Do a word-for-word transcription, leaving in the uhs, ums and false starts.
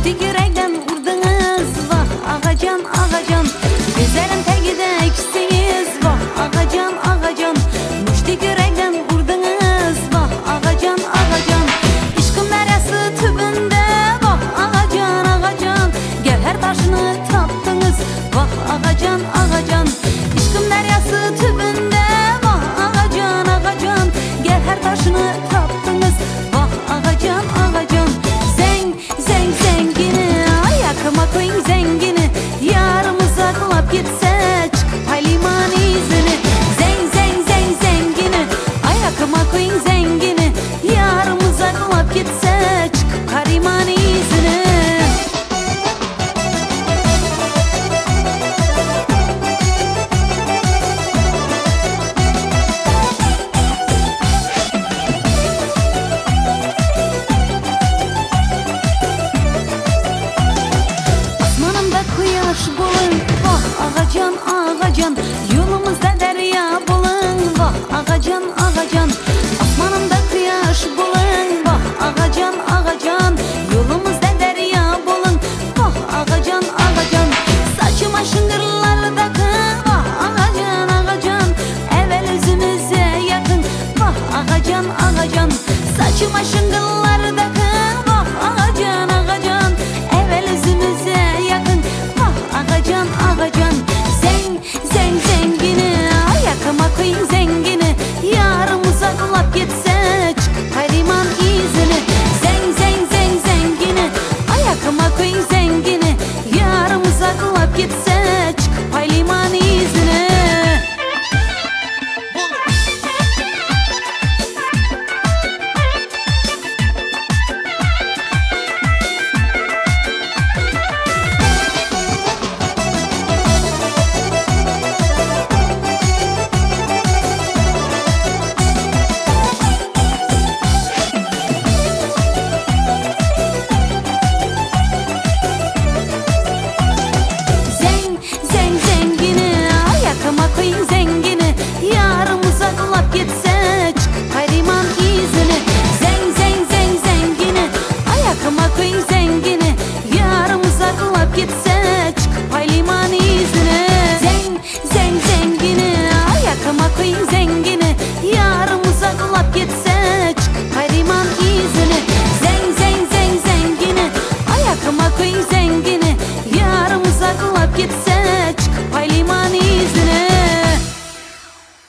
Müştik yürekten vurdunuz vah ağacan ağacan. Güzelim tegide ikisiniz vah ağacan ağacan. Müştik yürekten vurdunuz vah ağacan ağacan. İşkın deryası tübünde vah ağacan ağacan. Gevher taşını taptınız vah ağacan ağacan. İşkın deryası tübünde vah ağacan ağacan. Gevher taşını taptınız vah ağacan ağacan. Zeng zeng zengini ayakıma koyun zengini. Yarım uzaklap gitse çıkıp liman izini. Zeng zeng zeng zengini ayakıma koyun zengini. Yarım uzaklap gitse çıkıp liman izini. Kuyaş bulun vah ağacan ağacan. Yolumuzda derya bulun vah ağacan ağacan.